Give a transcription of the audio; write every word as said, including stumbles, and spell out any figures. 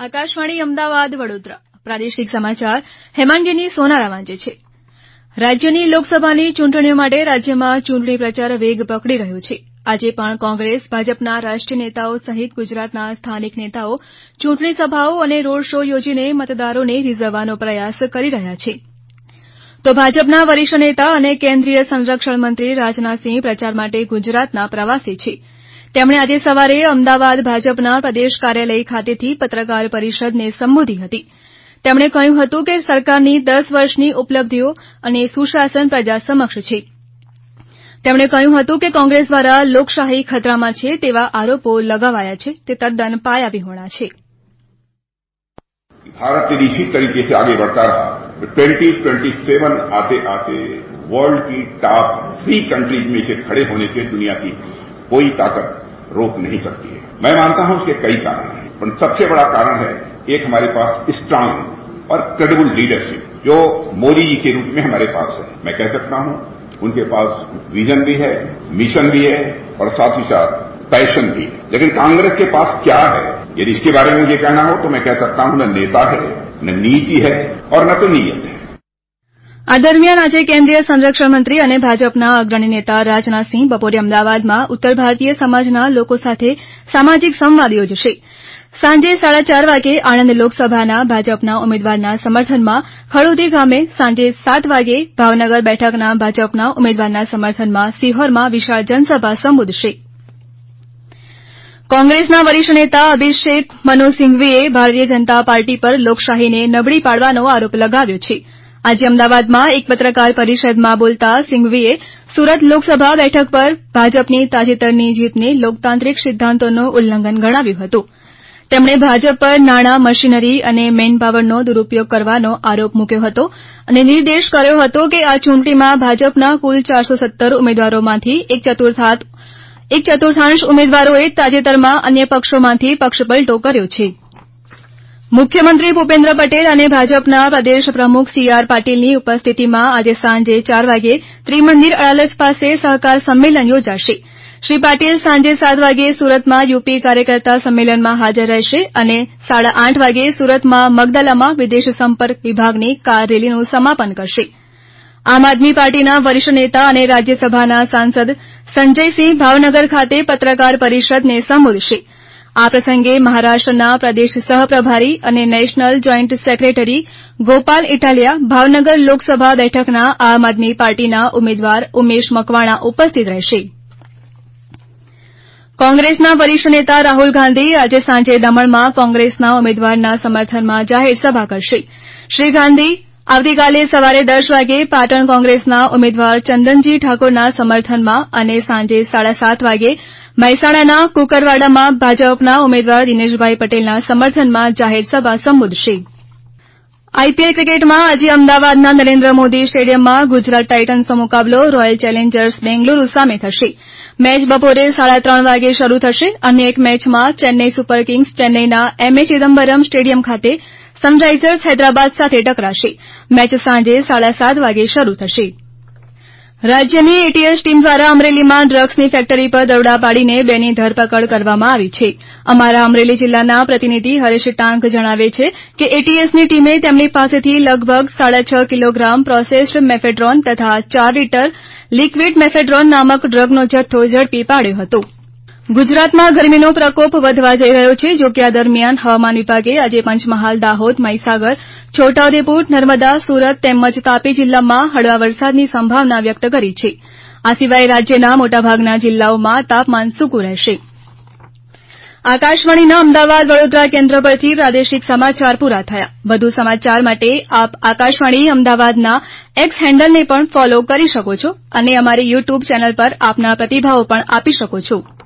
આકાશવાણી અમદાવાદ વડોદરા પ્રાદેશિક સમાચાર હેમાંગીની સોનારા વાંચે છે. રાજ્યની લોકસભાની ચૂંટણીઓ માટે રાજ્યમાં ચૂંટણી પ્રચાર વેગ પકડી રહ્યો છે. આજે પણ કોંગ્રેસ ભાજપના રાષ્ટ્રીય નેતાઓ સહિત ગુજરાતના સ્થાનિક નેતાઓ ચૂંટણી સભાઓ અને રોડ શો યોજીને મતદારોને રીઝવવાનો પ્રયાસ કરી રહ્યા છે. તો ભાજપના વરિષ્ઠ નેતા અને કેન્દ્રીય સંરક્ષણ મંત્રી રાજનાથસિંહ પ્રચાર માટે ગુજરાતના પ્રવાસે છે. તેમણે આજે સવારે અમદાવાદ ભાજપના પ્રદેશ કાર્યાલય ખાતેથી પત્રકાર પરિષદને સંબોધી હતી. તેમણે કહ્યું હતું કે સરકારની દસ વર્ષની ઉપલબ્ધિઓ અને સુશાસન પ્રજા સમક્ષ છે. તેમણે કહ્યું હતું કે કોંગ્રેસ દ્વારા લોકશાહી ખતરામાં છે તેવા આરોપો લગાવાયા છે તે તદ્દન પાયાવિહોણા છે. भारत यदि इसी तरीके से आगे बढ़ता रहा तो ट्वेंटी ट्वेंटी सेवन आते आते वर्ल्ड की टॉप थ्री कंट्रीज में से खड़े होने से दुनिया की कोई ताकत रोक नहीं सकती है. मैं मानता हूं उसके कई कारण हैं, पर सबसे बड़ा कारण है एक हमारे पास स्ट्रांग और क्रेडिबल लीडरशिप जो मोदी जी के रूप में हमारे पास है. मैं कह सकता हूं उनके पास विजन भी है, मिशन भी है और साथ ही साथ पैशन भी है. लेकिन कांग्रेस के पास क्या है, यदि इसके बारे में मुझे कहना हो तो मैं कह सकता हूं न नेता है, न नीति है और न तो नीयत है. આ દરમિયાન આજે કેન્દ્રીય સંરક્ષણ મંત્રી અને ભાજપના અગ્રણી નેતા રાજનાથસિંહ બપોરે અમદાવાદમાં ઉત્તર ભારતીય સમાજના લોકો સાથે સામાજિક સંવાદ યોજશે. સાંજે સાડા ચાર વાગે આણંદ લોકસભાના ભાજપના ઉમેદવારના સમર્થનમાં ખડોદી ગામે, સાંજે સાત વાગે ભાવનગર બેઠકના ભાજપના ઉમેદવારના સમર્થનમાં સિહોરમાં વિશાળ જનસભા સંબોધશે. કોંગ્રેસના વરિષ્ઠ નેતા અભિષેક મનુ સિંઘવીએ ભારતીય જનતા પાર્ટી પર લોકશાહીને નબળી પાડવાનો આરોપ લગાવ્યો છે. આજે અમદાવાદમાં એક પત્રકાર પરિષદમાં બોલતા સિંઘવીએ સુરત લોકસભા બેઠક પર ભાજપની તાજેતરની જીતને લોકતાંત્રિક સિદ્ધાંતોનું ઉલ્લંઘન ગણાવ્યું હતું. તેમણે ભાજપ પર નાણાં, મશીનરી અને મેનપાવરનો દુરૂપયોગ કરવાનો આરોપ મૂક્યો હતો અને નિર્દેશ કર્યો હતો કે આ ચૂંટણીમાં ભાજપના કુલ ચારસો સત્તર ઉમેદવારોમાંથી એક ચતુર્થાંશ એક ચતુર્થાંશ ઉમેદવારોએ તાજેતરમાં અન્ય પક્ષોમાંથી પક્ષપલટો કર્યો છે. મુખ્યમંત્રી ભૂપેન્દ્ર પટેલ અને ભાજપના પ્રદેશ પ્રમુખ સી આર પાટીલની ઉપસ્થિતિમાં આજે સાંજે ચાર વાગે ત્રિમંદિર અડાલજ પાસે સહકાર સંમેલન યોજાશે. શ્રી પાટીલ સાંજે સાત વાગે સુરતમાં યુપી કાર્યકર્તા સંમેલનમાં હાજર રહેશે અને સાડા આઠ વાગે સુરતમાં મગદલામાં વિદેશ સંપર્ક વિભાગની કાર રેલીનું સમાપન કરશે. આમ આદમી પાર્ટીના વરિષ્ઠ નેતા અને રાજ્યસભાના સાંસદ સંજયસિંહ ભાવનગર ખાતે પત્રકાર પરિષદને સંબોધશે. આ પ્રસંગે મહારાષ્ટ્રના પ્રદેશ સહપ્રભારી અને national joint secretary Gopal Italia, Bhavnagar Lok Sabha બેઠકના આમ આદમી પાર્ટીના ઉમેદવાર ઉમેશ મકવાણા ઉપસ્થિત રહેશે. કોંગ્રેસના વરિષ્ઠ નેતા રાહુલ ગાંધી આજે સાંજે દમણમાં કોંગ્રેસના ઉમેદવારના સમર્થનમાં જાહેર સભા કરશે. શ્રી ગાંધી આવતીકાલે સવારે દસ વાગે પાટણ કોંગ્રેસના ઉમેદવાર ચંદનજી ઠાકોરના સમર્થનમાં અને સાંજે સાડા સાત વાગે મહેસાણાના કુકરવાડામાં ભાજપના ઉમેદવાર દિનેશભાઈ પટેલના સમર્થનમાં જાહેર સભા સંબોધશે. આઈપીએલ ક્રિકેટમાં આજે અમદાવાદના નરેન્દ્ર મોદી સ્ટેડિયમમાં ગુજરાત ટાઇટન્સનો મુકાબલો રોયલ ચેલેન્જર્સ બેંગલુરુ સામે થશે. મેચ બપોરે સાડા ત્રણ વાગે શરૂ થશે. અન્ય એક મેચમાં ચેન્નઈ સુપર કિંગ્સ ચેન્નઈના એમએ ચિદમ્બરમ સ્ટેડિયમ ખાતે સનરાઇઝર્સ હૈદરાબાદ સાથે ટકરાશે. મેચ સાંજે સાડા સાત વાગે શરૂ થશે. રાજ્યની એટીએસ ટીમ દ્વારા અમરેલીમાં ડ્રગ્સની ફેક્ટરી પર દરોડા પાડીને બેની ધરપકડ કરવામાં આવી છે. અમારા અમરેલી જિલ્લાના પ્રતિનિધિ હરેશ ટાંક જણાવે છે કે એટીએસની ટીમે તેમની પાસેથી લગભગ સાડા છ કિલોગ્રામ પ્રોસેસ્ડ મેફેડ્રોન તથા ચાર લીટર લિક્વિડ મેફેડ્રોન નામક ડ્રગનો જથ્થો ઝડપી પાડ્યો હતો. ગુજરાતમાં ગરમીનો પ્રકોપ વધવા જઈ રહ્યો છે. જો કે આ દરમિયાન હવામાન વિભાગે આજે પંચમહાલ, દાહોદ, મહીસાગર, છોટાઉદેપુર, નર્મદા, સુરત તેમજ તાપી જિલ્લામાં હળવા વરસાદની સંભાવના વ્યક્ત કરી છે. આ સિવાય રાજ્યના મોટાભાગના જિલ્લાઓમાં તાપમાન સૂકું રહેશે. આકાશવાણીના અમદાવાદ વડોદરા કેન્દ્ર પરથી પ્રાદેશિક સમાચાર પૂરા થયા. વધુ સમાચાર માટે આપ આકાશવાણી અમદાવાદના એક્સ હેન્ડલને પણ ફોલો કરી શકો છો અને અમારી યુટ્યુબ ચેનલ પર આપના પ્રતિભાવો પણ આપી શકો છો.